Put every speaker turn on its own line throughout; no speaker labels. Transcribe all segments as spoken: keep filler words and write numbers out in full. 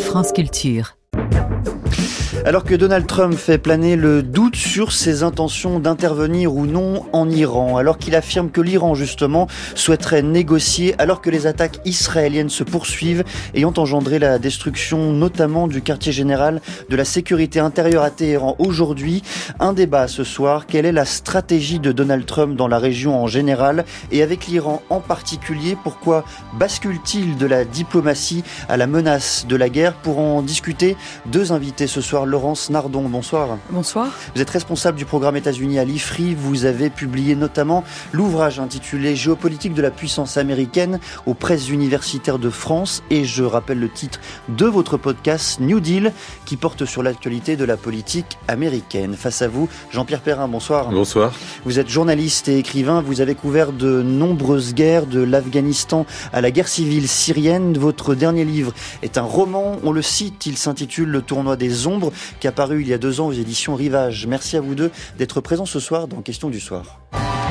France Culture.
Alors que Donald Trump fait planer le doute sur ses intentions d'intervenir ou non en Iran, alors qu'il affirme que l'Iran, justement, souhaiterait négocier, alors que les attaques israéliennes se poursuivent, ayant engendré la destruction notamment du quartier général de la sécurité intérieure à Téhéran aujourd'hui, un débat ce soir. Quelle est la stratégie de Donald Trump dans la région en général et avec l'Iran en particulier? Pourquoi bascule-t-il de la diplomatie à la menace de la guerre? Pour en discuter, deux invités ce soir. Laurence Nardon, bonsoir.
Bonsoir.
Vous êtes responsable du programme États-Unis à l'I F R I. Vous avez publié notamment l'ouvrage intitulé « Géopolitique de la puissance américaine » aux presses universitaires de France. Et je rappelle le titre de votre podcast New Deal qui porte sur l'actualité de la politique américaine. Face à vous, Jean-Pierre Perrin, bonsoir.
Bonsoir.
Vous êtes journaliste et écrivain. Vous avez couvert de nombreuses guerres, de l'Afghanistan à la guerre civile syrienne. Votre dernier livre est un roman. On le cite, il s'intitule « Le tournoi des ombres » qui est apparu il y a deux ans aux éditions Rivage. Merci à vous deux d'être présents ce soir dans Question du soir.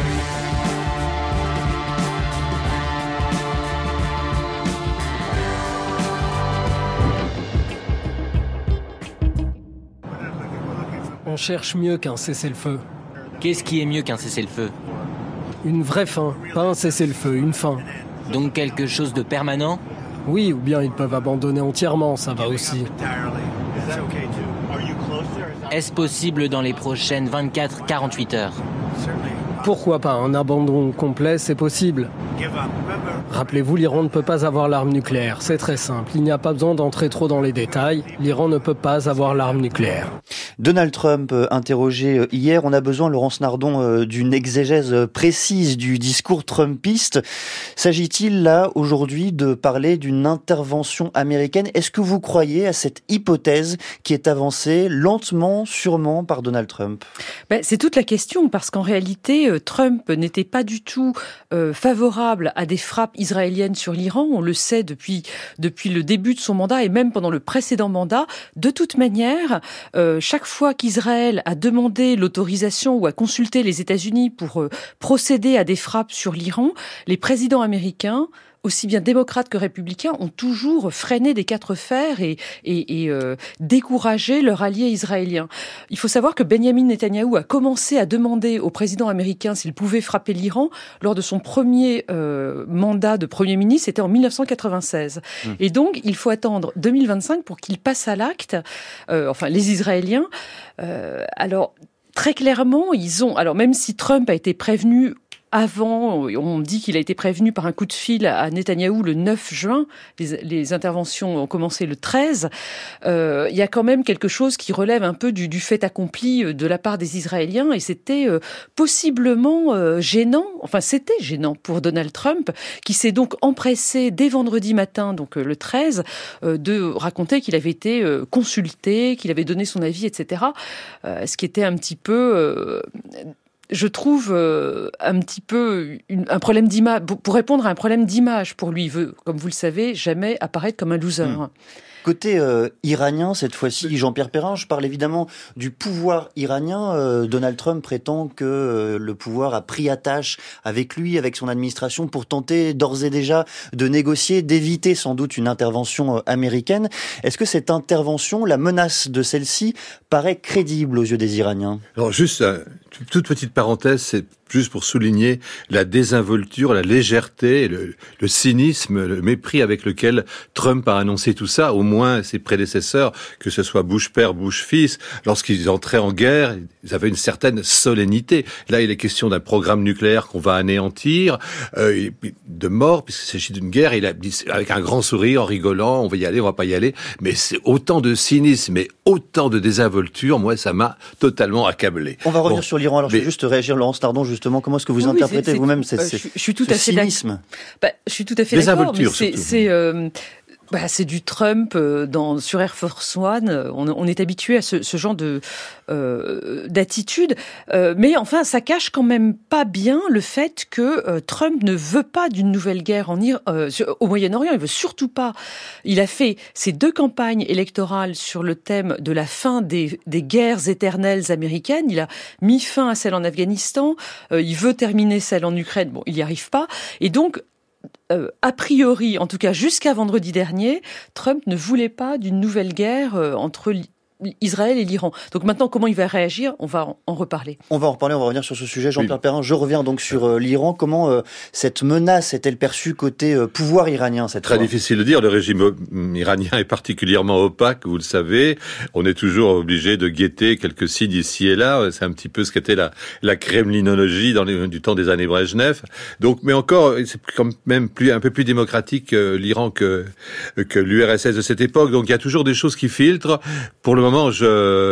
On cherche mieux qu'un cessez-le-feu.
Qu'est-ce qui est mieux qu'un cessez-le-feu?
Une vraie fin, pas un cessez-le-feu, une fin.
Donc quelque chose de permanent?
Oui, ou bien ils peuvent abandonner entièrement, ça va aussi.
Est-ce possible dans les prochaines vingt-quatre à quarante-huit heures?
Pourquoi pas? Un abandon complet, c'est possible. Rappelez-vous, l'Iran ne peut pas avoir l'arme nucléaire. C'est très simple. Il n'y a pas besoin d'entrer trop dans les détails. L'Iran ne peut pas avoir l'arme nucléaire.
Donald Trump, interrogé hier, on a besoin, Laurence Nardon, d'une exégèse précise du discours trumpiste. S'agit-il là, aujourd'hui, de parler d'une intervention américaine? Est-ce que vous croyez à cette hypothèse qui est avancée lentement, sûrement, par Donald Trump?
Ben, c'est toute la question, parce qu'en réalité, Trump n'était pas du tout euh, favorable à des frappes israéliennes sur l'Iran. On le sait depuis, depuis le début de son mandat et même pendant le précédent mandat. De toute manière, euh, chaque fois qu'Israël a demandé l'autorisation ou a consulté les États-Unis pour euh, procéder à des frappes sur l'Iran, les présidents américains, aussi bien démocrates que républicains, ont toujours freiné des quatre fers et, et, et euh, découragé leur allié israélien. Il faut savoir que Benjamin Netanyahou a commencé à demander au président américain s'il pouvait frapper l'Iran lors de son premier euh, mandat de Premier ministre, c'était en dix-neuf cent quatre-vingt-seize. Mmh. Et donc, il faut attendre deux mille vingt-cinq pour qu'il passe à l'acte, euh, enfin les Israéliens. Euh, alors, très clairement, ils ont... Alors, même si Trump a été prévenu avant, on dit qu'il a été prévenu par un coup de fil à Netanyahou le neuf juin, les, les interventions ont commencé le treize, euh, il y a quand même quelque chose qui relève un peu du, du fait accompli de la part des Israéliens, et c'était euh, possiblement euh, gênant, enfin c'était gênant pour Donald Trump, qui s'est donc empressé dès vendredi matin, donc euh, le treize, euh, de raconter qu'il avait été euh, consulté, qu'il avait donné son avis, et cetera, euh, ce qui était un petit peu... Euh, je trouve euh, un petit peu une, un problème d'image, pour répondre à un problème d'image pour lui. Il veut, comme vous le savez, jamais apparaître comme un loser. Mmh.
Côté euh, iranien, cette fois-ci, Jean-Pierre Perrin, je parle évidemment du pouvoir iranien. Euh, Donald Trump prétend que euh, le pouvoir a pris attache avec lui, avec son administration, pour tenter d'ores et déjà de négocier, d'éviter sans doute une intervention euh, américaine. Est-ce que cette intervention, la menace de celle-ci, paraît crédible aux yeux des Iraniens?
Alors juste, euh, toute petite parenthèse, c'est juste pour souligner la désinvolture, la légèreté, le, le cynisme, le mépris avec lequel Trump a annoncé tout ça. Au moins, ses prédécesseurs, que ce soit Bush père, Bush fils, lorsqu'ils entraient en guerre, ils avaient une certaine solennité. Là, il est question d'un programme nucléaire qu'on va anéantir, euh, de mort, puisqu'il s'agit d'une guerre. Il a dit avec un grand sourire, en rigolant, on va y aller, on va pas y aller. Mais c'est autant de cynisme et autant de désinvolture. Moi, ça m'a totalement accablé.
On va revenir bon, sur l'Iran. Alors, mais... je vais juste réagir, Laurence Nardon, justement. Comment est-ce que vous oui, interprétez c'est, c'est, vous-même
c'est,
ce,
euh, je, je suis tout
ce
à fait
cynisme
bah, Je suis tout à fait d'accord, mais c'est... c'est euh, Bah, c'est du Trump euh, dans, sur Air Force One. On, on est habitué à ce, ce genre de euh, d'attitude, euh, mais enfin, ça cache quand même pas bien le fait que euh, Trump ne veut pas d'une nouvelle guerre en Ir- euh, au Moyen-Orient. Il veut surtout pas. Il a fait ses deux campagnes électorales sur le thème de la fin des, des guerres éternelles américaines. Il a mis fin à celle en Afghanistan. Euh, il veut terminer celle en Ukraine. Bon, il n'y arrive pas. Et donc, euh, a priori, en tout cas jusqu'à vendredi dernier, Trump ne voulait pas d'une nouvelle guerre euh, entre Israël et l'Iran. Donc maintenant, comment il va réagir ? On va en reparler.
On va en reparler, on va revenir sur ce sujet. Jean-Pierre oui. Perrin, je reviens donc sur euh, l'Iran. Comment euh, cette menace est-elle perçue côté euh, pouvoir iranien cette
Très
fois ?
difficile de dire. Le régime iranien est particulièrement opaque, vous le savez. On est toujours obligé de guetter quelques signes ici et là. C'est un petit peu ce qu'était la, la kremlinologie dans les, du temps des années Brejnev. Donc, mais encore, c'est quand même plus, un peu plus démocratique euh, l'Iran que, que l'U R S S de cette époque. Donc il y a toujours des choses qui filtrent. Pour le moment, je...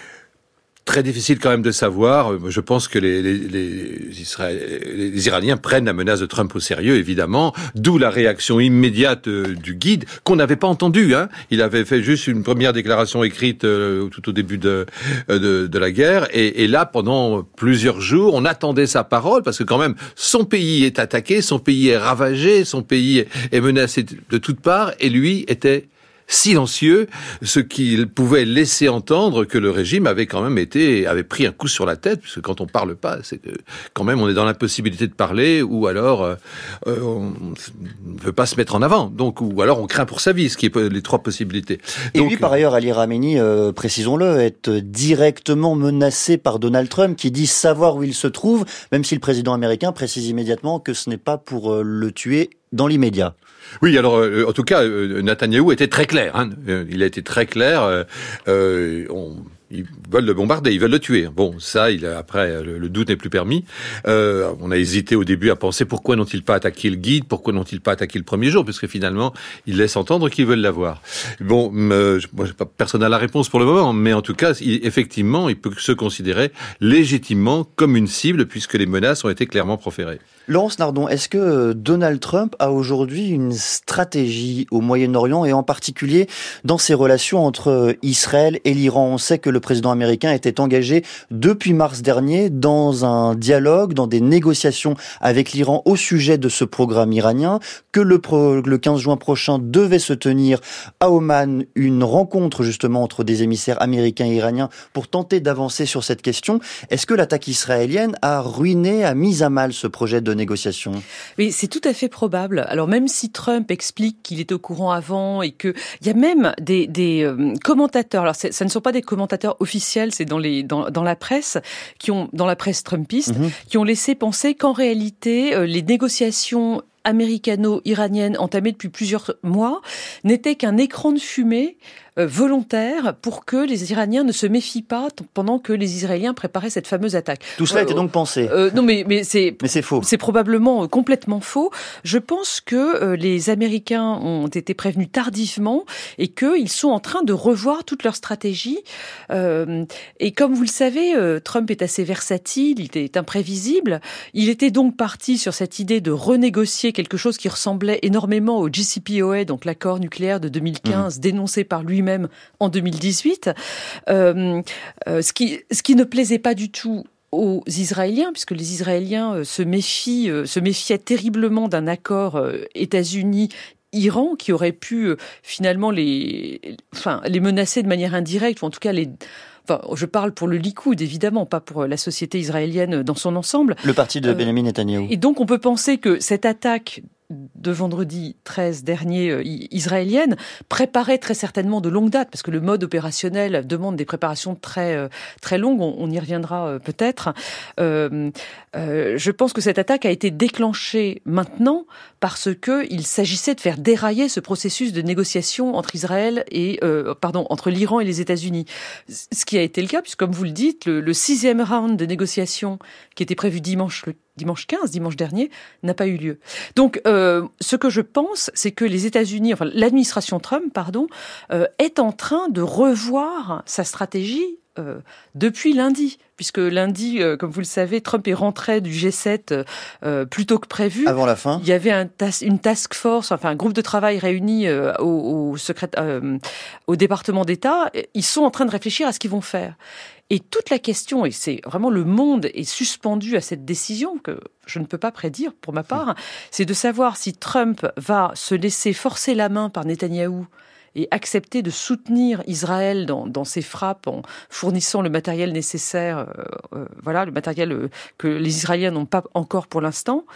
très difficile quand même de savoir. Je pense que les, les, les, Israél... les Iraniens prennent la menace de Trump au sérieux, évidemment, d'où la réaction immédiate du guide, qu'on n'avait pas entendue. Hein. Il avait fait juste une première déclaration écrite euh, tout au début de, de, de la guerre, et, et là, pendant plusieurs jours, on attendait sa parole, parce que quand même, son pays est attaqué, son pays est ravagé, son pays est menacé de toutes parts, et lui était silencieux, ce qui pouvait laisser entendre que le régime avait quand même été, avait pris un coup sur la tête, puisque quand on parle pas, c'est que quand même on est dans l'impossibilité de parler, ou alors euh, on ne veut pas se mettre en avant, donc ou alors on craint pour sa vie, ce qui est les trois possibilités.
Et
donc,
lui, par ailleurs, Ali Khamenei, euh, précisons-le, est directement menacé par Donald Trump, qui dit savoir où il se trouve, même si le président américain précise immédiatement que ce n'est pas pour euh, le tuer dans l'immédiat.
Oui, alors euh, en tout cas, euh, Netanyahou était très clair. Hein. Euh, il a été très clair. Euh, euh, on, ils veulent le bombarder, ils veulent le tuer. Bon, ça, il a, après, le, le doute n'est plus permis. Euh, on a hésité au début à penser pourquoi n'ont-ils pas attaqué le guide, pourquoi n'ont-ils pas attaqué le premier jour, parce que finalement, ils laissent entendre qu'ils veulent l'avoir. Bon, euh, moi, pas, personne n'a la réponse pour le moment, mais en tout cas, il, effectivement, il peut se considérer légitimement comme une cible, puisque les menaces ont été clairement proférées.
Laurence Nardon, est-ce que Donald Trump a aujourd'hui une stratégie au Moyen-Orient et en particulier dans ses relations entre Israël et l'Iran ? On sait que le président américain était engagé depuis mars dernier dans un dialogue, dans des négociations avec l'Iran au sujet de ce programme iranien, que le, pro, le quinze juin prochain devait se tenir à Oman une rencontre justement entre des émissaires américains et iraniens pour tenter d'avancer sur cette question. Est-ce que l'attaque israélienne a ruiné, a mis à mal ce projet de négociation ?
Oui, c'est tout à fait probable. Alors même si Trump explique qu'il est au courant avant et que il y a même des, des euh, commentateurs, alors ça ne sont pas des commentateurs officiels, c'est dans les dans, dans la presse qui ont dans la presse trumpiste mm-hmm. qui ont laissé penser qu'en réalité euh, les négociations américano-iraniennes entamées depuis plusieurs mois n'étaient qu'un écran de fumée euh, volontaire pour que les Iraniens ne se méfient pas t- pendant que les Israéliens préparaient cette fameuse attaque.
Tout cela
euh,
était donc pensé.
Euh, non, mais mais c'est
mais c'est faux.
C'est probablement euh, complètement faux. Je pense que euh, les Américains ont été prévenus tardivement et qu'ils sont en train de revoir toute leur stratégie. Euh, et comme vous le savez, euh, Trump est assez versatile, il est imprévisible. Il était donc parti sur cette idée de renégocier quelque chose qui ressemblait énormément au J C P O A, donc l'accord nucléaire de deux mille quinze, mmh. dénoncé par lui-même en deux mille dix-huit, euh, euh, ce qui, ce qui ne plaisait pas du tout aux Israéliens, puisque les Israéliens euh, se méfient, euh, se méfiaient terriblement d'un accord euh, États-Unis-Iran qui aurait pu euh, finalement les, enfin, les menacer de manière indirecte, ou en tout cas les... Enfin, je parle pour le Likoud, évidemment, pas pour la société israélienne dans son ensemble.
Le parti de Benjamin Netanyahou.
Et donc, on peut penser que cette attaque de vendredi treize dernier euh, israélienne préparait très certainement de longue date, parce que le mode opérationnel demande des préparations très euh, très longues, on, on y reviendra euh, peut-être. Euh, euh, je pense que cette attaque a été déclenchée maintenant parce que il s'agissait de faire dérailler ce processus de négociation entre Israël et euh, pardon entre l'Iran et les États-Unis. Ce qui a été le cas, puisque comme vous le dites, le, le sixième round de négociation qui était prévu dimanche le dimanche quinze, dimanche dernier, n'a pas eu lieu. Donc, euh, ce que je pense, c'est que les États-Unis, enfin l'administration Trump, pardon, euh, est en train de revoir sa stratégie euh, depuis lundi, puisque lundi, euh, comme vous le savez, Trump est rentré du G sept euh, plus tôt que prévu.
Avant la fin.
Il y avait un tas, une task force, enfin un groupe de travail réuni euh, au, au, secrét, euh, au département d'État. Ils sont en train de réfléchir à ce qu'ils vont faire. Et toute la question, et c'est vraiment le monde est suspendu à cette décision que je ne peux pas prédire pour ma part, c'est de savoir si Trump va se laisser forcer la main par Netanyahou et accepter de soutenir Israël dans, dans ses frappes en fournissant le matériel nécessaire, euh, euh, voilà, le matériel euh, que les Israéliens n'ont pas encore pour l'instant.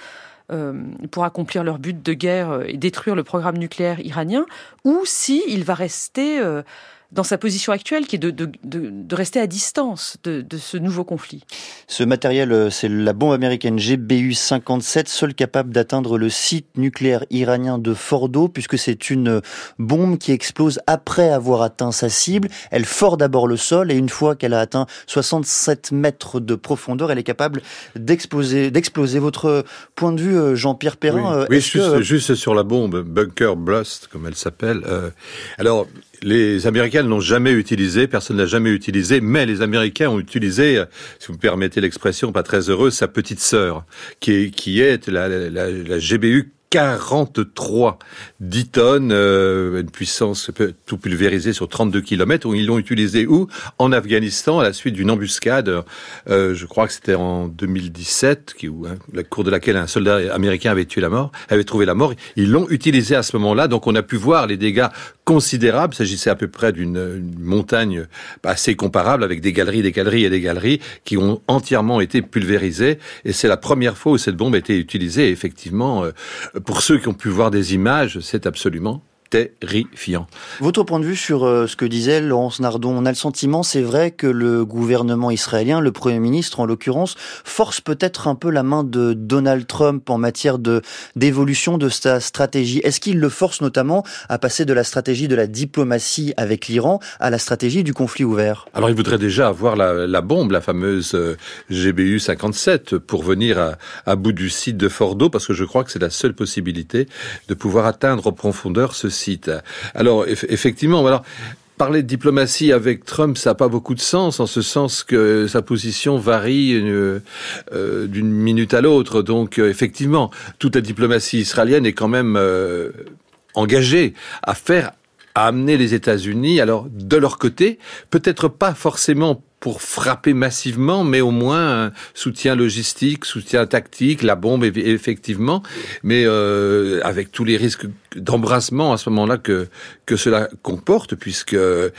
euh, pour accomplir leur but de guerre et détruire le programme nucléaire iranien, ou si il va rester euh, dans sa position actuelle, qui est de, de, de, de rester à distance de, de ce nouveau conflit.
Ce matériel, c'est la bombe américaine G B U cinquante-sept, seule capable d'atteindre le site nucléaire iranien de Fordo, puisque c'est une bombe qui explose après avoir atteint sa cible. Elle ford d'abord le sol, et une fois qu'elle a atteint soixante-sept mètres de profondeur, elle est capable d'exploser. d'exploser. Votre point de vue, Jean-Pierre Perrin?
Oui, oui juste, que... juste sur la bombe, Bunker Blast, comme elle s'appelle. Euh, alors, les Américains ne l'ont jamais utilisé, personne ne l'a jamais utilisé, mais les Américains ont utilisé, si vous me permettez l'expression pas très heureuse, sa petite sœur, qui est, qui est la, la, la G B U quarante-trois, dix tonnes, euh, une puissance tout pulvérisée sur trente-deux kilomètres, où ils l'ont utilisé où? En Afghanistan, à la suite d'une embuscade, euh, je crois que c'était en deux mille dix-sept, qui, où, hein, la cour de laquelle un soldat américain avait tué la mort, avait trouvé la mort. Ils l'ont utilisé à ce moment-là, donc on a pu voir les dégâts considérables. Il s'agissait à peu près d'une une montagne assez comparable, avec des galeries, des galeries et des galeries, qui ont entièrement été pulvérisées, et c'est la première fois où cette bombe a été utilisée, et effectivement, euh, pour ceux qui ont pu voir des images, c'est absolument terrifiant.
Votre point de vue sur euh, ce que disait Laurence Nardon, on a le sentiment, c'est vrai, que le gouvernement israélien, le Premier ministre en l'occurrence, force peut-être un peu la main de Donald Trump en matière de d'évolution de sa stratégie. Est-ce qu'il le force notamment à passer de la stratégie de la diplomatie avec l'Iran à la stratégie du conflit ouvert?
Alors il voudrait déjà avoir la, la bombe, la fameuse euh, G B U cinquante-sept, pour venir à, à bout du site de Fordo, parce que je crois que c'est la seule possibilité de pouvoir atteindre en profondeur ce site. Alors, eff- effectivement, alors, parler de diplomatie avec Trump, ça n'a pas beaucoup de sens, en ce sens que sa position varie euh, euh, d'une minute à l'autre. Donc, euh, effectivement, toute la diplomatie israélienne est quand même euh, engagée à faire, à amener les États-Unis, alors, de leur côté, peut-être pas forcément pour frapper massivement, mais au moins un soutien logistique, soutien tactique, la bombe effectivement, mais euh, avec tous les risques d'embrasement à ce moment-là que que cela comporte, puisque euh,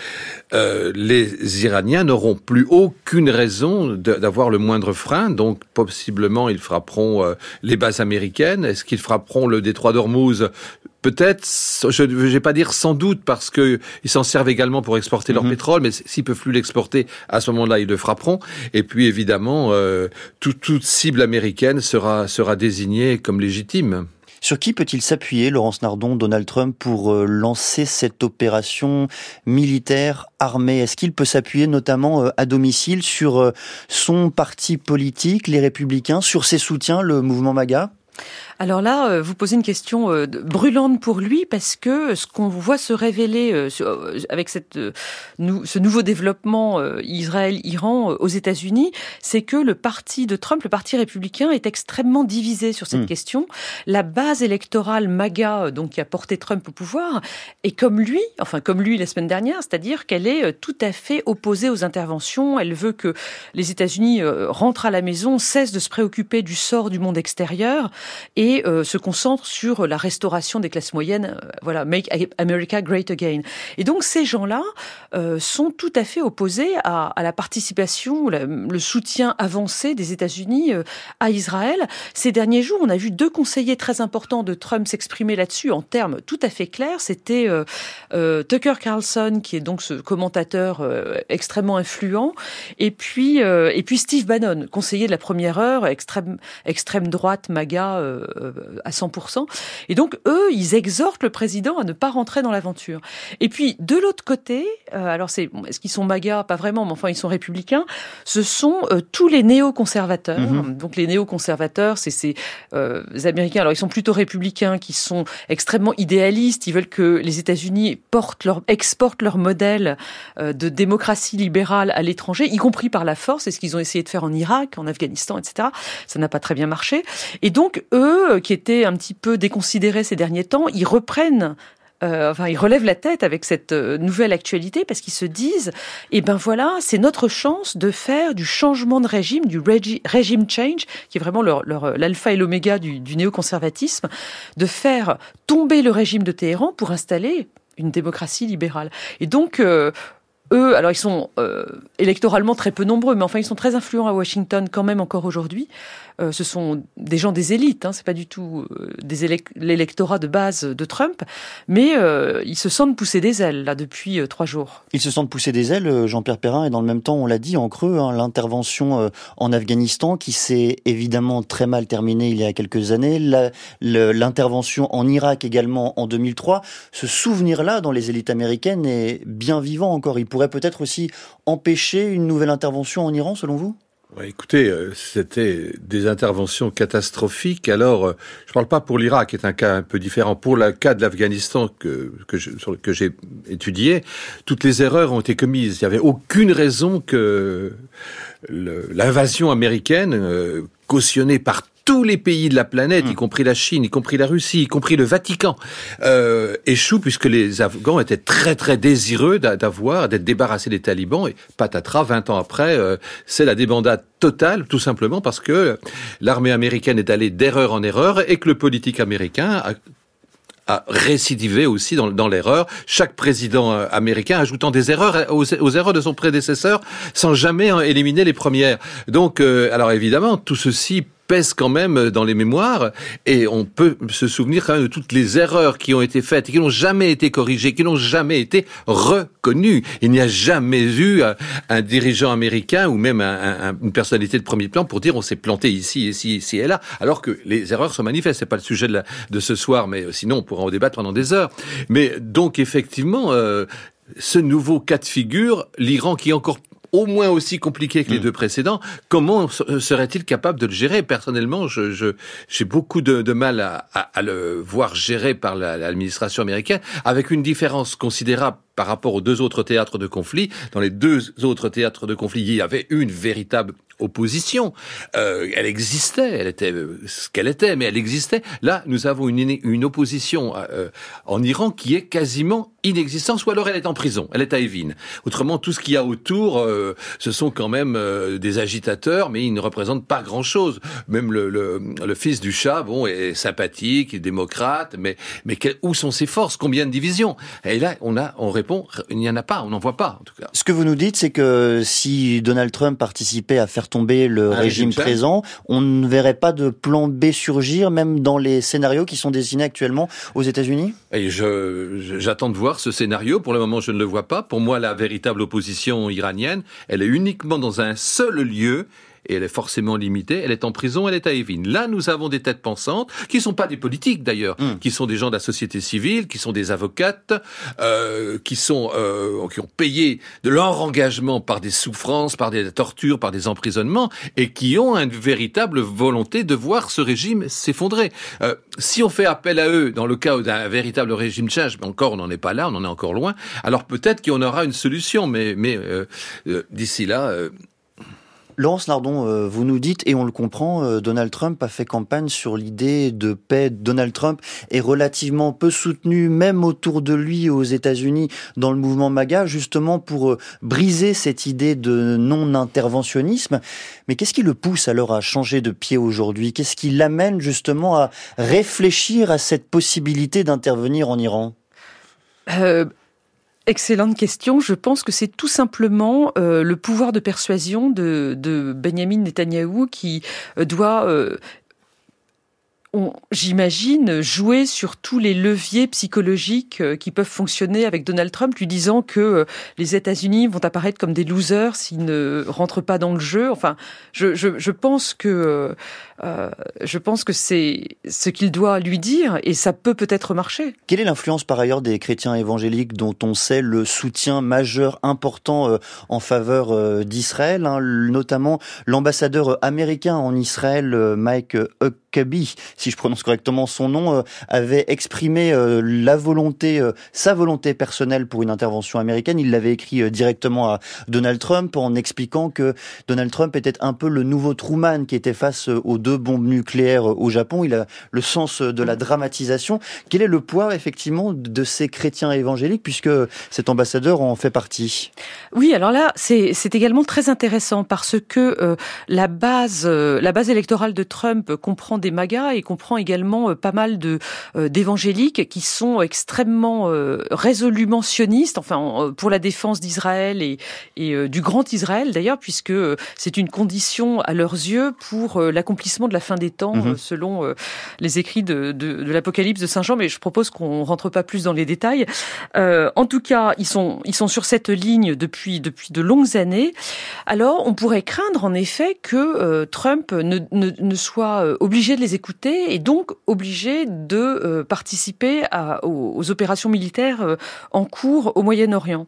les Iraniens n'auront plus aucune raison de, d'avoir le moindre frein, donc possiblement ils frapperont euh, les bases américaines. Est-ce qu'ils frapperont le détroit d'Ormuz ? Peut-être, je ne vais pas dire sans doute, parce que ils s'en servent également pour exporter leur mmh. pétrole, mais s'ils peuvent plus l'exporter, à ce moment-là, ils le frapperont. Et puis, évidemment, euh, tout, toute cible américaine sera, sera désignée comme légitime.
Sur qui peut-il s'appuyer, Laurence Nardon, Donald Trump, pour euh, lancer cette opération militaire armée? Est-ce qu'il peut s'appuyer notamment euh, à domicile sur euh, son parti politique, les Républicains, sur ses soutiens, le mouvement MAGA?
Alors là, vous posez une question brûlante pour lui, parce que ce qu'on voit se révéler avec cette, ce nouveau développement Israël-Iran aux États-Unis, c'est que le parti de Trump, le parti républicain, est extrêmement divisé sur cette mmh. question. La base électorale MAGA, donc qui a porté Trump au pouvoir, est comme lui, enfin comme lui la semaine dernière, c'est-à-dire qu'elle est tout à fait opposée aux interventions. Elle veut que les États-Unis rentrent à la maison, cessent de se préoccuper du sort du monde extérieur, et et euh, se concentre sur la restauration des classes moyennes, euh, voilà, Make America Great Again. Et donc ces gens-là euh, sont tout à fait opposés à, à la participation, la, le soutien avancé des États-Unis euh, à Israël. Ces derniers jours, on a vu deux conseillers très importants de Trump s'exprimer là-dessus en termes tout à fait clairs. C'était euh, euh, Tucker Carlson, qui est donc ce commentateur euh, extrêmement influent, et puis euh, et puis Steve Bannon, conseiller de la première heure, extrême extrême droite MAGA. Euh, à cent pour cent. Et donc, eux, ils exhortent le président à ne pas rentrer dans l'aventure. Et puis, de l'autre côté, euh, alors c'est, bon, est-ce qu'ils sont MAGA? Pas vraiment, mais enfin, ils sont républicains. Ce sont euh, tous les néoconservateurs. Mm-hmm. Donc, les néoconservateurs, c'est ces euh, Américains. Alors, ils sont plutôt républicains, qui sont extrêmement idéalistes. Ils veulent que les États-Unis portent leur, exportent leur modèle euh, de démocratie libérale à l'étranger, y compris par la force. C'est ce qu'ils ont essayé de faire en Irak, en Afghanistan, et cetera. Ça n'a pas très bien marché. Et donc, eux, qui étaient un petit peu déconsidérés ces derniers temps, ils reprennent, euh, enfin ils relèvent la tête avec cette euh, nouvelle actualité, parce qu'ils se disent, eh ben voilà, c'est notre chance de faire du changement de régime, du regi- régime change, qui est vraiment leur, leur, l'alpha et l'oméga du, du néoconservatisme, de faire tomber le régime de Téhéran pour installer une démocratie libérale. Et donc, euh, eux, alors ils sont euh, électoralement très peu nombreux, mais enfin ils sont très influents à Washington quand même encore aujourd'hui. Euh, ce sont des gens des élites, hein, c'est pas du tout euh, des élec- l'électorat de base de Trump, mais euh, ils se sentent pousser des ailes là depuis euh, trois jours.
Ils se sentent pousser des ailes, Jean-Pierre Perrin, et dans le même temps, on l'a dit en creux, hein, l'intervention euh, en Afghanistan qui s'est évidemment très mal terminée il y a quelques années, la, le, l'intervention en Irak également en deux mille trois. Ce souvenir-là dans les élites américaines est bien vivant encore. Il pourrait peut-être aussi empêcher une nouvelle intervention en Iran, selon vous ?
Ouais, écoutez, euh, c'était des interventions catastrophiques. Alors, euh, je parle pas pour l'Irak, qui est un cas un peu différent. Pour le cas de l'Afghanistan que que, je, sur le, que j'ai étudié, toutes les erreurs ont été commises. Il n'y avait aucune raison que le, l'invasion américaine, euh, cautionnée par tous les pays de la planète, mmh. y compris la Chine, y compris la Russie, y compris le Vatican, euh, échoue puisque les Afghans étaient très très désireux d'avoir, d'être débarrassés des talibans. Et patatras, vingt ans après, euh, c'est la débandade totale, tout simplement parce que l'armée américaine est allée d'erreur en erreur et que le politique américain a a récidivé aussi dans, dans l'erreur. Chaque président euh, américain ajoutant des erreurs aux, aux erreurs de son prédécesseur sans jamais hein, éliminer les premières. Donc, euh, alors évidemment, tout ceci pèse quand même dans les mémoires et on peut se souvenir quand même de toutes les erreurs qui ont été faites et qui n'ont jamais été corrigées, qui n'ont jamais été reconnues. Il n'y a jamais eu un, un dirigeant américain ou même un, un, une personnalité de premier plan pour dire on s'est planté ici, ici, ici et là, alors que les erreurs sont manifestes. C'est pas le sujet de, la, de ce soir, mais sinon on pourra en débattre pendant des heures. Mais donc effectivement, euh, ce nouveau cas de figure, l'Iran qui est encore au moins aussi compliqué que les mmh. deux précédents, comment serait-il capable de le gérer ? Personnellement, je, je, j'ai beaucoup de, de mal à, à, à le voir géré par la, l'administration américaine, avec une différence considérable par rapport aux deux autres théâtres de conflit. Dans les deux autres théâtres de conflit, il y avait une véritable opposition. Euh, elle existait, elle était euh, ce qu'elle était, mais elle existait. Là, nous avons une, une opposition euh, en Iran qui est quasiment inexistante, ou alors elle est en prison, elle est à Evin. Autrement, tout ce qu'il y a autour, euh, ce sont quand même euh, des agitateurs, mais ils ne représentent pas grand-chose. Même le, le, le fils du Shah, bon, est sympathique, est démocrate, mais, mais quel, où sont ses forces ? Combien de divisions ? Et là, on a, on répond, il n'y en a pas, on n'en voit pas, en tout cas.
Ce que vous nous dites, c'est que si Donald Trump participait à faire tomber le
un
régime, régime présent, on ne verrait pas de plan B surgir, même dans les scénarios qui sont dessinés actuellement aux États-Unis ?
Et je, je, j'attends de voir ce scénario. Pour le moment, je ne le vois pas. Pour moi, la véritable opposition iranienne, elle est uniquement dans un seul lieu. Et elle est forcément limitée, elle est en prison, elle est à Evin. Là, nous avons des têtes pensantes, qui ne sont pas des politiques d'ailleurs, mmh. qui sont des gens de la société civile, qui sont des avocates, euh, qui sont euh, qui ont payé de leur engagement par des souffrances, par des tortures, par des emprisonnements, et qui ont une véritable volonté de voir ce régime s'effondrer. Euh, si on fait appel à eux, dans le cas d'un véritable régime change, mais encore on n'en est pas là, on en est encore loin, alors peut-être qu'on aura une solution, mais, mais euh, euh, d'ici là... Euh,
Laurence Nardon, vous nous dites, et on le comprend, Donald Trump a fait campagne sur l'idée de paix. Donald Trump est relativement peu soutenu, même autour de lui aux États-Unis, dans le mouvement MAGA, justement pour briser cette idée de non-interventionnisme. Mais qu'est-ce qui le pousse alors à changer de pied aujourd'hui ? Qu'est-ce qui l'amène justement à réfléchir à cette possibilité d'intervenir en Iran ?
euh... Excellente question. Je pense que c'est tout simplement euh, le pouvoir de persuasion de, de Benjamin Netanyahou qui euh, doit, euh, on, j'imagine, jouer sur tous les leviers psychologiques euh, qui peuvent fonctionner avec Donald Trump, lui disant que euh, les États-Unis vont apparaître comme des losers s'ils ne rentrent pas dans le jeu. Enfin, je, je, je pense que euh, Euh, je pense que c'est ce qu'il doit lui dire et ça peut peut-être marcher.
Quelle est l'influence par ailleurs des chrétiens évangéliques dont on sait le soutien majeur, important euh, en faveur euh, d'Israël, hein, notamment l'ambassadeur américain en Israël, euh, Mike Huckabee, si je prononce correctement son nom, euh, avait exprimé euh, la volonté, euh, sa volonté personnelle pour une intervention américaine. Il l'avait écrit euh, directement à Donald Trump en expliquant que Donald Trump était un peu le nouveau Truman qui était face euh, aux deux bombes nucléaires au Japon. Il a le sens de la dramatisation. Quel est le poids, effectivement, de ces chrétiens évangéliques, puisque cet ambassadeur en fait partie ?
Oui, alors là, c'est, c'est également très intéressant parce que euh, la base, euh, la base électorale de Trump comprend des MAGA et comprend également pas mal de euh, d'évangéliques qui sont extrêmement euh, résolument sionistes, enfin pour la défense d'Israël et, et euh, du grand Israël d'ailleurs, puisque euh, c'est une condition à leurs yeux pour euh, l'accomplissement de la fin des temps, mmh. euh, selon euh, les écrits de, de, de l'Apocalypse de Saint Jean. Mais je propose qu'on rentre pas plus dans les détails. Euh, en tout cas, ils sont ils sont sur cette ligne depuis depuis de longues années. Alors, on pourrait craindre en effet que euh, Trump ne, ne ne soit obligé de les écouter et donc obligé de euh, participer à, aux, aux opérations militaires euh, en cours au Moyen-Orient.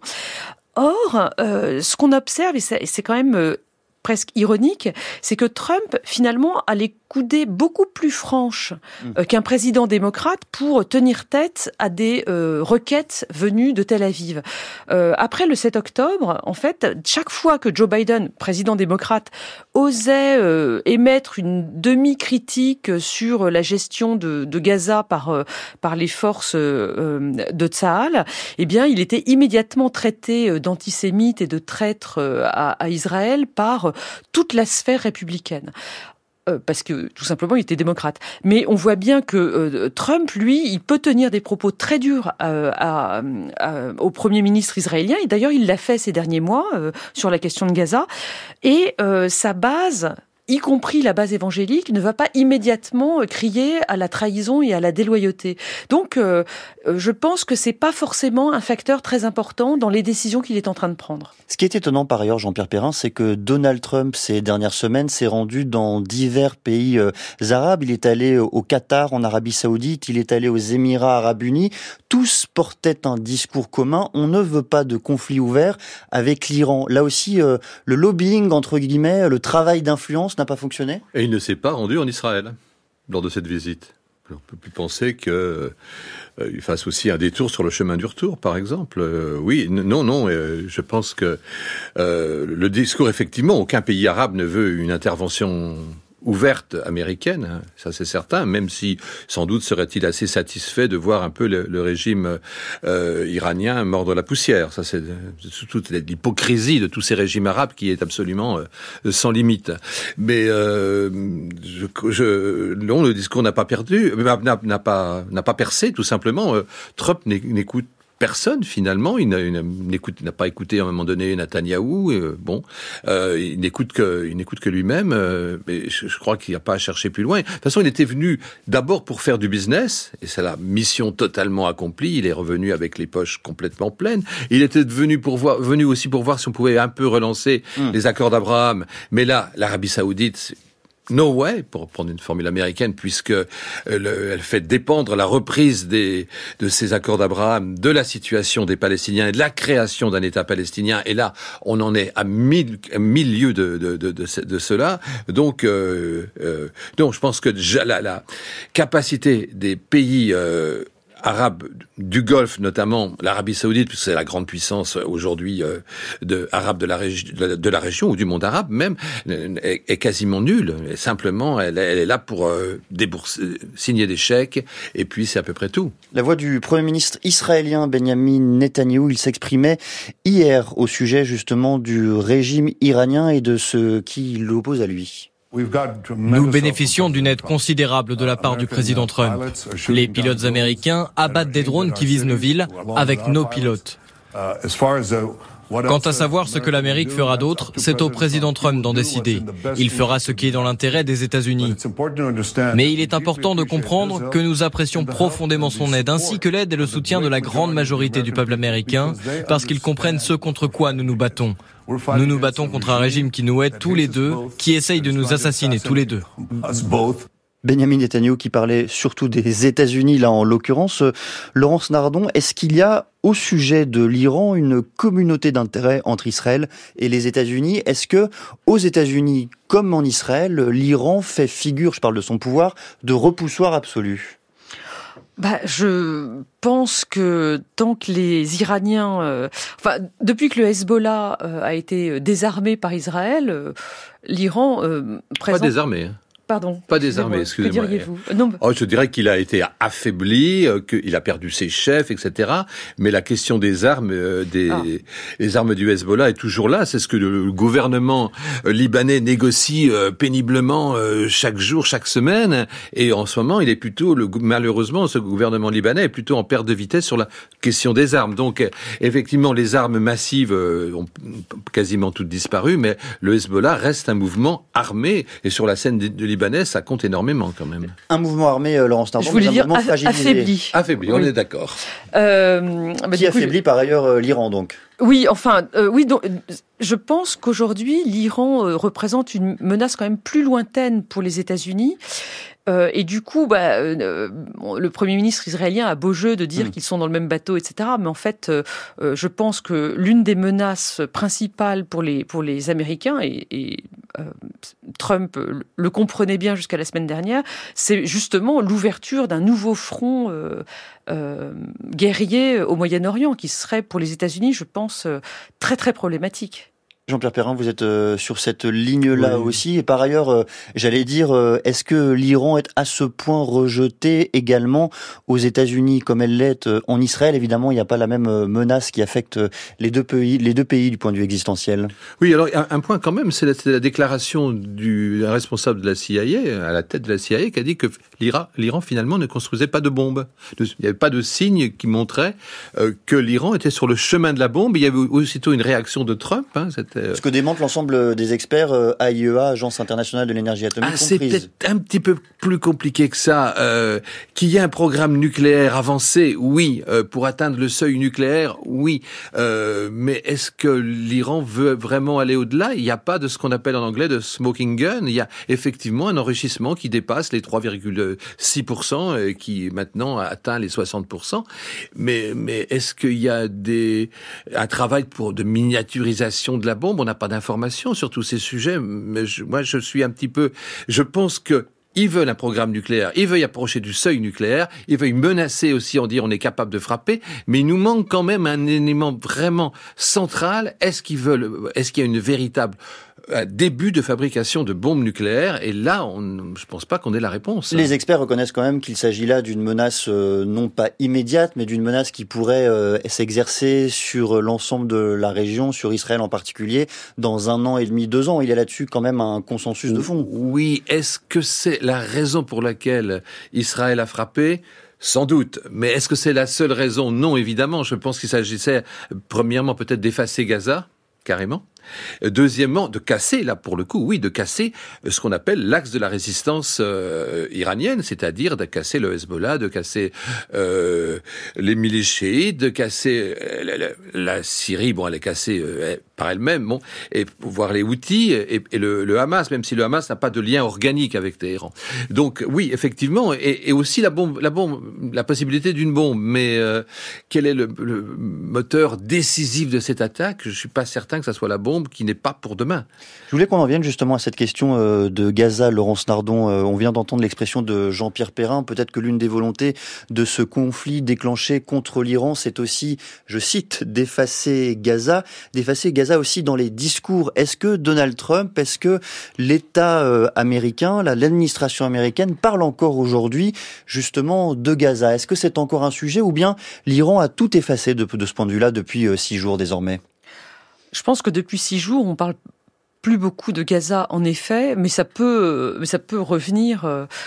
Or, euh, ce qu'on observe, et c'est, et c'est quand même euh, presque ironique, c'est que Trump, finalement, a les coudées beaucoup plus franches euh, qu'un président démocrate pour tenir tête à des euh, requêtes venues de Tel Aviv. Euh, après le sept octobre, en fait, chaque fois que Joe Biden, président démocrate, osait euh, émettre une demi-critique sur la gestion de, de Gaza par, euh, par les forces euh, de Tsahal, eh bien, il était immédiatement traité d'antisémite et de traître à, à Israël par toute la sphère républicaine. Euh, parce que tout simplement il était démocrate. Mais on voit bien que euh, Trump, lui, il peut tenir des propos très durs euh, à, à, au Premier ministre israélien, et d'ailleurs il l'a fait ces derniers mois euh, sur la question de Gaza, et euh, sa base, y compris la base évangélique, ne va pas immédiatement crier à la trahison et à la déloyauté. Donc, euh, je pense que c'est pas forcément un facteur très important dans les décisions qu'il est en train de prendre.
Ce qui est étonnant par ailleurs, Jean-Pierre Perrin, c'est que Donald Trump, ces dernières semaines, s'est rendu dans divers pays euh, arabes. Il est allé au Qatar, en Arabie Saoudite, il est allé aux Émirats Arabes Unis. Tous portaient un discours commun. On ne veut pas de conflit ouvert avec l'Iran. Là aussi, euh, le lobbying, entre guillemets, le travail d'influence n'a pas fonctionné ?
Et il ne s'est pas rendu en Israël lors de cette visite. On peut plus penser qu'il euh, fasse aussi un détour sur le chemin du retour, par exemple. Euh, oui, n- non, non, euh, je pense que euh, le discours, effectivement, aucun pays arabe ne veut une intervention ouverte américaine, ça c'est certain, même si sans doute serait-il assez satisfait de voir un peu le, le régime euh, iranien mordre la poussière. Ça c'est toute l'hypocrisie de tous ces régimes arabes qui est absolument euh, sans limite. Mais euh, je, je, non, le discours n'a pas perdu, n'a, n'a pas n'a pas percé tout simplement. Trump n'écoute personne, finalement. Il, n'a, il n'écoute, n'a pas écouté à un moment donné Netanyahou. Euh, bon, euh, il n'écoute que, il n'écoute que lui-même. Euh, mais je, je crois qu'il n'y a pas à chercher plus loin. De toute façon, il était venu d'abord pour faire du business, et c'est la mission totalement accomplie. Il est revenu avec les poches complètement pleines. Il était venu pour voir, venu aussi pour voir si on pouvait un peu relancer mmh. les accords d'Abraham. Mais là, l'Arabie Saoudite, no way, pour prendre une formule américaine, puisque euh, le, elle fait dépendre la reprise des, de ces accords d'Abraham de la situation des Palestiniens et de la création d'un État palestinien. Et là, on en est à mille, à mille lieues de, de, de, de, de cela. Donc, euh, euh, donc, je pense que la, la capacité des pays euh, arabes du Golfe, notamment l'Arabie Saoudite, puisque c'est la grande puissance aujourd'hui euh, de, arabe de la, régi- de, de la région, ou du monde arabe même, est, est quasiment nulle. Et simplement, elle, elle est là pour euh, débourser, signer des chèques, et puis c'est à peu près tout.
La voix du Premier ministre israélien Benjamin Netanyahou, il s'exprimait hier au sujet justement du régime iranien et de ce qui l'oppose à lui.
Nous bénéficions d'une aide considérable de la part du président Trump. Les pilotes américains abattent des drones qui visent nos villes avec nos pilotes. Quant à savoir ce que l'Amérique fera d'autre, c'est au président Trump d'en décider. Il fera ce qui est dans l'intérêt des États-Unis. Mais il est important de comprendre que nous apprécions profondément son aide, ainsi que l'aide et le soutien de la grande majorité du peuple américain, parce qu'ils comprennent ce contre quoi nous nous battons. Nous nous battons contre un régime qui nous aide tous les deux, qui essaye de nous assassiner tous les deux.
Benjamin Netanyahou qui parlait surtout des États-Unis, là en l'occurrence. Laurence Nardon, est-ce qu'il y a au sujet de l'Iran une communauté d'intérêt entre Israël et les États-Unis ? Est-ce que aux États-Unis comme en Israël, l'Iran fait figure, je parle de son pouvoir, de repoussoir absolu ?
Bah, je pense que tant que les Iraniens, euh, enfin, depuis que le Hezbollah euh, a été désarmé par Israël, euh, l'Iran euh, présente...
Pas désarmé, hein.
pardon.
Pas désarmé, excusez-moi.
Que diriez-vous? Non,
oh, je dirais qu'il a été affaibli, euh, qu'il a perdu ses chefs, et cetera. Mais la question des armes, euh, des ah. les armes du Hezbollah est toujours là. C'est ce que le, le gouvernement euh, libanais négocie euh, péniblement euh, chaque jour, chaque semaine. Et en ce moment, il est plutôt, le, malheureusement, ce gouvernement libanais est plutôt en perte de vitesse sur la question des armes. Donc, euh, effectivement, les armes massives euh, ont quasiment toutes disparu, mais le Hezbollah reste un mouvement armé. Et sur la scène de, de Libanais, ça compte énormément quand même.
Un mouvement armé, euh, Laurence Nardon,
je voulais
un
dire
mouvement
aff-
fragilisé.
Affaibli.
Affaibli, oui. On est d'accord.
Euh, bah,
Qui affaiblit coup, par ailleurs euh, l'Iran, donc.
Oui, enfin, euh, oui. Donc, je pense qu'aujourd'hui, l'Iran euh, représente une menace quand même plus lointaine pour les États-Unis. Euh, et du coup, bah, euh, le Premier ministre israélien a beau jeu de dire mmh. qu'ils sont dans le même bateau, et cetera. Mais en fait, euh, je pense que l'une des menaces principales pour les pour les Américains, et, et euh, Trump le comprenait bien jusqu'à la semaine dernière, c'est justement l'ouverture d'un nouveau front euh, euh, guerrier au Moyen-Orient, qui serait pour les États-Unis, je pense, très très problématique.
Jean-Pierre Perrin, vous êtes euh, sur cette ligne-là oui. aussi. Et par ailleurs, euh, j'allais dire, euh, est-ce que l'Iran est à ce point rejeté également aux États-Unis comme elle l'est euh, en Israël? Évidemment, il n'y a pas la même euh, menace qui affecte euh, les deux pays, les deux pays du point de vue existentiel.
Oui, alors un, un point quand même, c'est la, c'est la déclaration du responsable de la C I A, à la tête de la C I A, qui a dit que l'Iran, l'Iran finalement ne construisait pas de bombes. Il n'y avait pas de signe qui montrait euh, que l'Iran était sur le chemin de la bombe. Il y avait aussitôt une réaction de Trump. Hein, cette
Ce que démontre l'ensemble des experts, A I E A, Agence internationale de l'énergie atomique,
ah, c'est peut-être un petit peu plus compliqué que ça. Euh, qu'il y ait un programme nucléaire avancé, oui. Euh, pour atteindre le seuil nucléaire, oui. Euh, mais est-ce que l'Iran veut vraiment aller au-delà? Il n'y a pas de ce qu'on appelle en anglais de smoking gun. Il y a effectivement un enrichissement qui dépasse les trois virgule six pour cent et qui maintenant atteint les soixante pour cent. Mais, mais est-ce qu'il y a des, un travail pour de miniaturisation de la bombe? On n'a pas d'informations sur tous ces sujets, mais je, moi je suis un petit peu... Je pense que ils veulent un programme nucléaire, ils veulent approcher du seuil nucléaire, ils veulent menacer aussi, on dit on est capable de frapper, mais il nous manque quand même un élément vraiment central. Est-ce qu'ils veulent, est-ce qu'il y a une véritable un début de fabrication de bombes nucléaires? Et là, on, je pense pas qu'on ait la réponse.
Les experts reconnaissent quand même qu'il s'agit là d'une menace euh, non pas immédiate, mais d'une menace qui pourrait euh, s'exercer sur l'ensemble de la région, sur Israël en particulier, dans un an et demi, deux ans. Il y a là-dessus quand même un consensus de fond.
Oui, est-ce que c'est la raison pour laquelle Israël a frappé? Sans doute. Mais est-ce que c'est la seule raison? Non, évidemment. Je pense qu'il s'agissait, premièrement, peut-être d'effacer Gaza, carrément. Deuxièmement, de casser, là pour le coup, oui, de casser ce qu'on appelle l'axe de la résistance euh, iranienne, c'est-à-dire de casser le Hezbollah, de casser euh, les milices chiites, de casser euh, la, la, la Syrie, bon, elle est cassée euh, par elle-même, bon, et voir les Houthis et, et le, le Hamas, même si le Hamas n'a pas de lien organique avec Téhéran. Donc oui, effectivement, et, et aussi la bombe, la bombe, la possibilité d'une bombe, mais euh, quel est le, le moteur décisif de cette attaque? Je suis pas certain que ça soit la bombe qui n'est pas pour demain.
Je voulais qu'on en vienne justement à cette question euh, de Gaza, Laurence Nardon. Euh, on vient d'entendre l'expression de Jean-Pierre Perrin. Peut-être que l'une des volontés de ce conflit déclenché contre l'Iran, c'est aussi, je cite, d'effacer Gaza, d'effacer Gaza aussi dans les discours. Est-ce que Donald Trump, est-ce que l'État euh, américain, la, l'administration américaine parle encore aujourd'hui justement de Gaza? Est-ce que c'est encore un sujet ou bien l'Iran a tout effacé de, de ce point de vue-là depuis euh, six jours désormais?
Je pense que depuis six jours, on parle plus beaucoup de Gaza, en effet, mais ça peut, mais ça peut revenir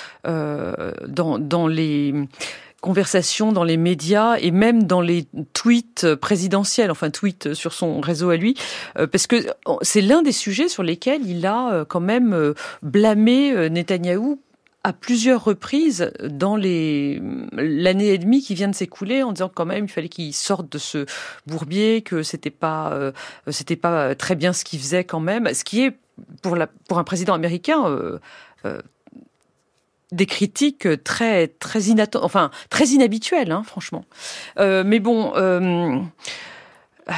euh, dans, dans les conversations, dans les médias et même dans les tweets présidentiels, enfin tweets sur son réseau à lui, euh, parce que c'est l'un des sujets sur lesquels il a quand même blâmé Netanyahou à plusieurs reprises dans les l'année et demie qui vient de s'écouler, en disant quand même il fallait qu'il sorte de ce bourbier, que c'était pas euh, c'était pas très bien ce qu'il faisait quand même, ce qui est pour la pour un président américain euh, euh, des critiques très très inattend enfin très inhabituelles, hein, franchement. Euh, mais bon. Euh, euh,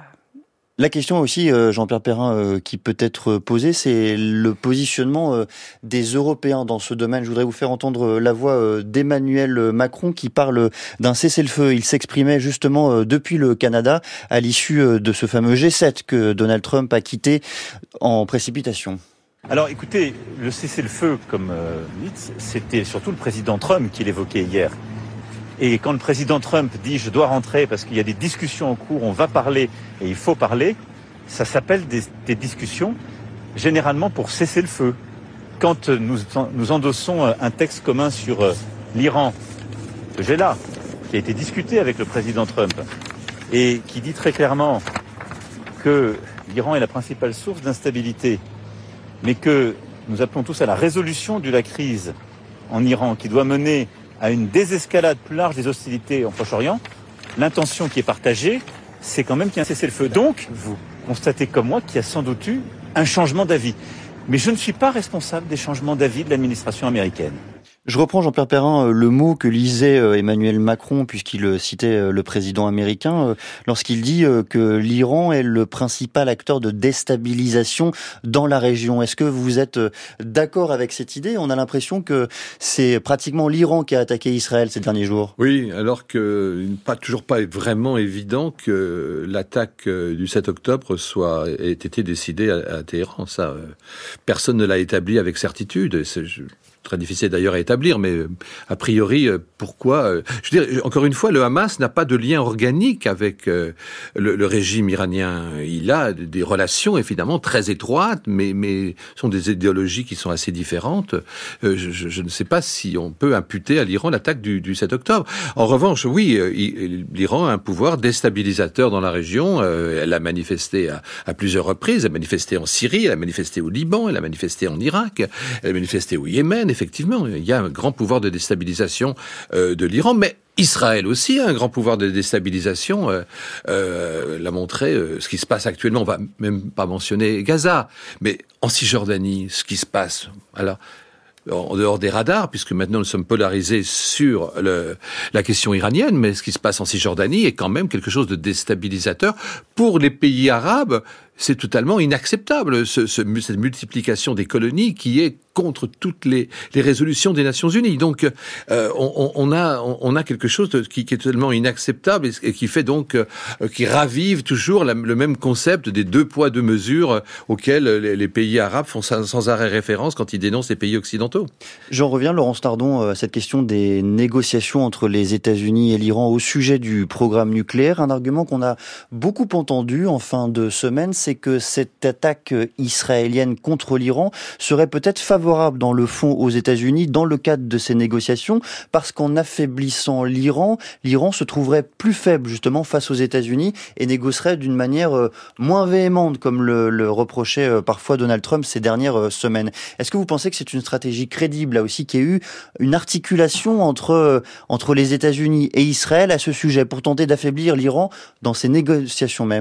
La question aussi, Jean-Pierre Perrin, qui peut être posée, c'est le positionnement des Européens dans ce domaine. Je voudrais vous faire entendre la voix d'Emmanuel Macron qui parle d'un cessez-le-feu. Il s'exprimait justement depuis le Canada à l'issue de ce fameux G sept que Donald Trump a quitté en précipitation.
Alors écoutez, le cessez-le-feu, comme euh, dites, c'était surtout le président Trump qui l'évoquait hier. Et quand le président Trump dit « je dois rentrer parce qu'il y a des discussions en cours, on va parler et il faut parler », ça s'appelle des, des discussions généralement pour cesser le feu. Quand nous, nous endossons un texte commun sur euh, l'Iran, que j'ai là, qui a été discuté avec le président Trump, et qui dit très clairement que l'Iran est la principale source d'instabilité, mais que nous appelons tous à la résolution de la crise en Iran, qui doit mener à une désescalade plus large des hostilités en Proche-Orient, l'intention qui est partagée, c'est quand même qu'il y a un cessez-le-feu. Donc, vous constatez comme moi qu'il y a sans doute eu un changement d'avis. Mais je ne suis pas responsable des changements d'avis de l'administration américaine.
Je reprends, Jean-Pierre Perrin, le mot que lisait Emmanuel Macron, puisqu'il citait le président américain, lorsqu'il dit que l'Iran est le principal acteur de déstabilisation dans la région. Est-ce que vous êtes d'accord avec cette idée ? On a l'impression que c'est pratiquement l'Iran qui a attaqué Israël ces derniers jours.
Oui, alors que pas toujours pas vraiment évident que l'attaque du sept octobre soit ait été décidée à, à Téhéran. Ça, personne ne l'a établi avec certitude. C'est, je... très difficile d'ailleurs à établir, mais euh, a priori, euh, pourquoi euh, je veux dire, encore une fois, le Hamas n'a pas de lien organique avec euh, le, le régime iranien. Il a des relations évidemment très étroites, mais mais sont des idéologies qui sont assez différentes. Euh, je, je ne sais pas si on peut imputer à l'Iran l'attaque du, du sept octobre. En revanche, oui, euh, l'Iran a un pouvoir déstabilisateur dans la région. Euh, elle a manifesté à, à plusieurs reprises. Elle a manifesté en Syrie, elle a manifesté au Liban, elle a manifesté en Irak, elle a manifesté au Yémen. Effectivement, il y a un grand pouvoir de déstabilisation euh, de l'Iran, mais Israël aussi a un grand pouvoir de déstabilisation. Euh, euh, l'a montré euh, ce qui se passe actuellement. On va même pas mentionner Gaza, mais en Cisjordanie, ce qui se passe. Alors, en dehors des radars, puisque maintenant nous sommes polarisés sur le, la question iranienne, mais ce qui se passe en Cisjordanie est quand même quelque chose de déstabilisateur pour les pays arabes. C'est totalement inacceptable, ce, ce, cette multiplication des colonies qui est contre toutes les, les résolutions des Nations Unies. Donc, euh, on, on, a, on a quelque chose de, qui, qui est totalement inacceptable et, et qui fait donc, euh, qui ravive toujours la, le même concept des deux poids, deux mesures euh, auxquels les, les pays arabes font sans, sans arrêt référence quand ils dénoncent les pays occidentaux.
J'en reviens, Laurence Tardon, à cette question des négociations entre les États-Unis et l'Iran au sujet du programme nucléaire. Un argument qu'on a beaucoup entendu en fin de semaine, c'est que cette attaque israélienne contre l'Iran serait peut-être favorable dans le fond aux États-Unis dans le cadre de ces négociations, parce qu'en affaiblissant l'Iran, l'Iran se trouverait plus faible justement face aux États-Unis et négocierait d'une manière moins véhémente, comme le, le reprochait parfois Donald Trump ces dernières semaines. Est-ce que vous pensez que c'est une stratégie crédible, là aussi, qu'il y ait eu une articulation entre, entre les États-Unis et Israël à ce sujet, pour tenter d'affaiblir l'Iran dans ces négociations même ?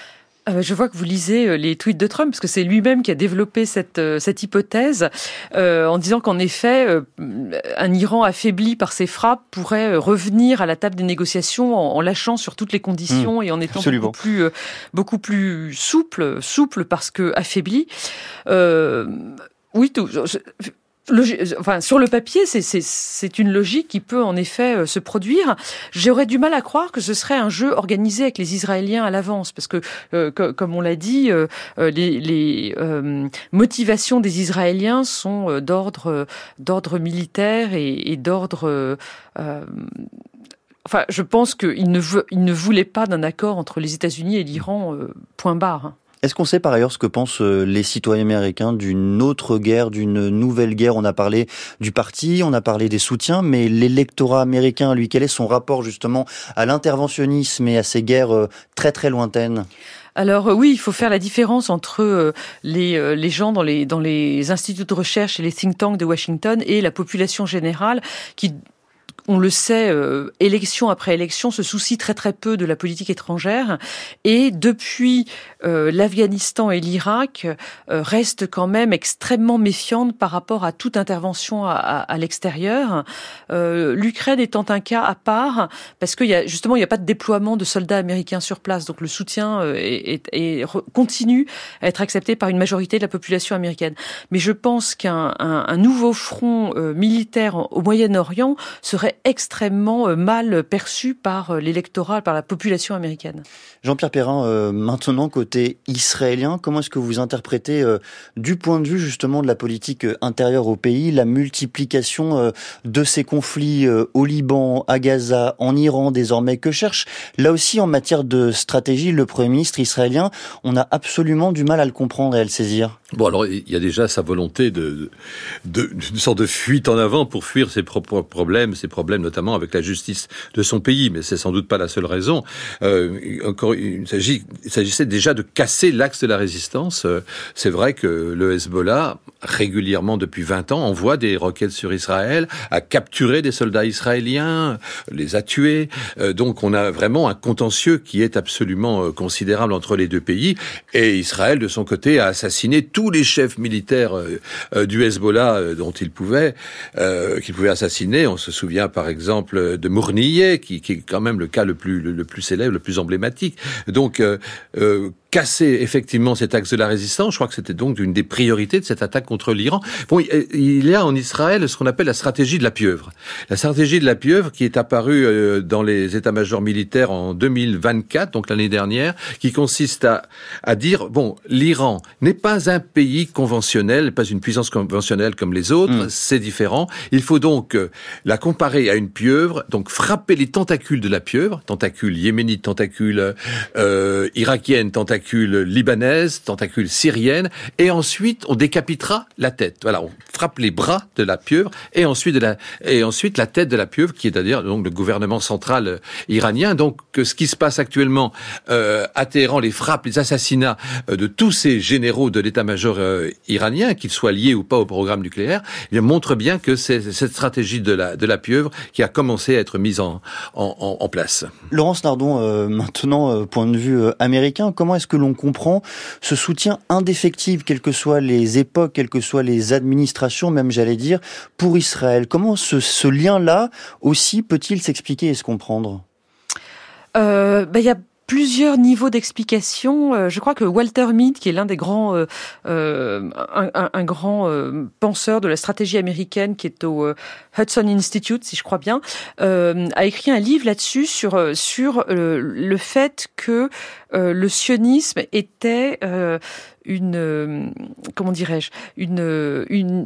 Je vois que vous lisez les tweets de Trump, parce que c'est lui-même qui a développé cette, cette hypothèse, euh, en disant qu'en effet, euh, un Iran affaibli par ses frappes pourrait revenir à la table des négociations en, en lâchant sur toutes les conditions mmh, et en étant beaucoup plus, euh, beaucoup plus souple, souple parce que affaibli. Euh, oui, tout... Je, Logi- enfin, sur le papier, c'est, c'est, c'est une logique qui peut en effet euh, se produire. J'aurais du mal à croire que ce serait un jeu organisé avec les Israéliens à l'avance, parce que, euh, co- comme on l'a dit, euh, les, les euh, motivations des Israéliens sont euh, d'ordre, euh, d'ordre militaire et, et d'ordre... Euh, euh, enfin, je pense qu'ils ne, ve- ils ne voulaient pas d'un accord entre les États-Unis et l'Iran, euh, point barre.
Est-ce qu'on sait par ailleurs ce que pensent les citoyens américains d'une autre guerre, d'une nouvelle guerre ? On a parlé du parti, on a parlé des soutiens, mais l'électorat américain, lui, quel est son rapport justement à l'interventionnisme et à ces guerres très très lointaines ?
Alors oui, il faut faire la différence entre les, les gens dans les, dans les instituts de recherche et les think tanks de Washington et la population générale qui... On le sait, euh, élection après élection, se soucie très très peu de la politique étrangère. Et depuis euh, l'Afghanistan et l'Irak, euh, reste quand même extrêmement méfiante par rapport à toute intervention à, à, à l'extérieur. Euh, L'Ukraine étant un cas à part, parce qu'il y a justement il n'y a pas de déploiement de soldats américains sur place, donc le soutien euh, est, est, est, continue à être accepté par une majorité de la population américaine. Mais je pense qu'un un, un nouveau front euh, militaire au Moyen-Orient serait extrêmement mal perçu par l'électorat, par la population américaine.
Jean-Pierre Perrin, euh, maintenant côté israélien, comment est-ce que vous interprétez euh, du point de vue justement de la politique intérieure au pays, la multiplication euh, de ces conflits euh, au Liban, à Gaza, en Iran désormais, que cherche là aussi en matière de stratégie le Premier ministre israélien? On a absolument du mal à le comprendre et à le saisir.
Bon, alors il y a déjà sa volonté de, de, de une sorte de fuite en avant pour fuir ses propres problèmes, ses problèmes notamment avec la justice de son pays, mais c'est sans doute pas la seule raison. Euh, encore, il, s'agit, il s'agissait déjà de casser l'axe de la résistance. Euh, c'est vrai que le Hezbollah, régulièrement depuis vingt ans, envoie des roquettes sur Israël, a capturé des soldats israéliens, les a tués. Euh, donc on a vraiment un contentieux qui est absolument euh, considérable entre les deux pays. Et Israël, de son côté, a assassiné tous les chefs militaires euh, euh, du Hezbollah euh, dont il pouvait, euh, qu'il pouvait assassiner. On se souvient par exemple de Mourniyeh, qui, qui est quand même le cas le plus, le, le plus célèbre, le plus emblématique. Donc, euh, euh, casser effectivement cet axe de la résistance, je crois que c'était donc une des priorités de cette attaque contre l'Iran. Bon, il y a en Israël ce qu'on appelle la stratégie de la pieuvre. La stratégie de la pieuvre qui est apparue euh, dans les états-majors militaires en deux mille vingt-quatre, donc l'année dernière, qui consiste à, à dire, bon, l'Iran n'est pas un pays conventionnel, pas une puissance conventionnelle comme les autres, mmh. c'est différent. Il faut donc euh, la comparer à une pieuvre, donc frapper les tentacules de la pieuvre, tentacules yéménites, tentacules euh, irakiennes, tentacules libanaise, tentacule syrienne, et ensuite on décapitera la tête. Voilà, on frappe les bras de la pieuvre et ensuite de la et ensuite la tête de la pieuvre, qui est d'ailleurs donc le gouvernement central euh, iranien. Donc que ce qui se passe actuellement euh, à Téhéran, les frappes, les assassinats euh, de tous ces généraux de l'état-major euh, iranien, qu'ils soient liés ou pas au programme nucléaire, eh bien, montre bien que c'est cette stratégie de la de la pieuvre qui a commencé à être mise en en, en place.
Laurence Nardon, euh, maintenant euh, point de vue euh, américain, comment est-ce que l'on comprend ce soutien indéfectible, quelles que soient les époques, quelles que soient les administrations, même j'allais dire, pour Israël? Comment ce, ce lien-là aussi peut-il s'expliquer et se comprendre?
euh, bah, y a plusieurs niveaux d'explication. Je crois que Walter Mead, qui est l'un des grands, euh, un, un, un grand euh, penseur de la stratégie américaine, qui est au euh, Hudson Institute, si je crois bien, euh, a écrit un livre là-dessus sur sur euh, le fait que euh, le sionisme était euh, une, euh, comment dirais-je, une une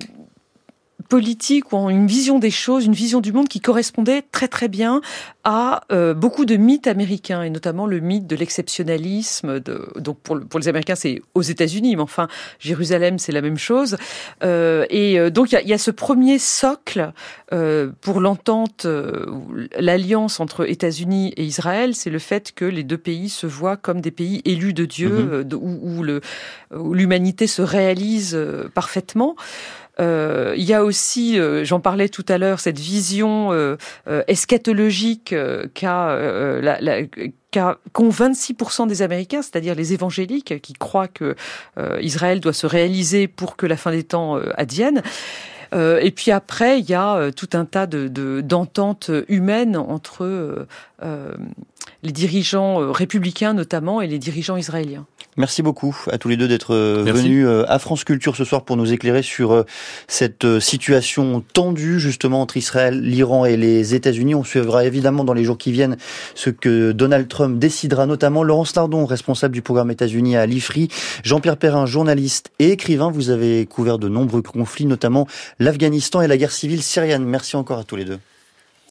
politique ou une vision des choses, une vision du monde qui correspondait très très bien à euh, beaucoup de mythes américains, et notamment le mythe de l'exceptionnalisme. De, donc pour, pour les Américains, c'est aux États-Unis, mais enfin Jérusalem, c'est la même chose. Euh, et euh, donc il y a, y a ce premier socle euh, pour l'entente, euh, l'alliance entre États-Unis et Israël, c'est le fait que les deux pays se voient comme des pays élus de Dieu, mmh. euh, de, où, où, le, où l'humanité se réalise euh, parfaitement. Euh, il y a aussi, euh, j'en parlais tout à l'heure, cette vision euh, euh, eschatologique euh, qu'a, euh, la, la, qu'a, qu'ont vingt-six pour cent des Américains, c'est-à-dire les évangéliques, qui croient que euh, Israël doit se réaliser pour que la fin des temps euh, advienne. Euh, et puis après, il y a euh, tout un tas de, de, d'ententes humaines entre euh, euh, les dirigeants euh, républicains notamment et les dirigeants israéliens.
Merci beaucoup à tous les deux d'être venus à France Culture ce soir pour nous éclairer sur cette situation tendue justement entre Israël, l'Iran et les États-Unis. On suivra évidemment dans les jours qui viennent ce que Donald Trump décidera, notamment. Laurence Nardon, responsable du programme États-Unis à l'I F R I, Jean-Pierre Perrin, journaliste et écrivain. Vous avez couvert de nombreux conflits, notamment l'Afghanistan et la guerre civile syrienne. Merci encore à tous les deux.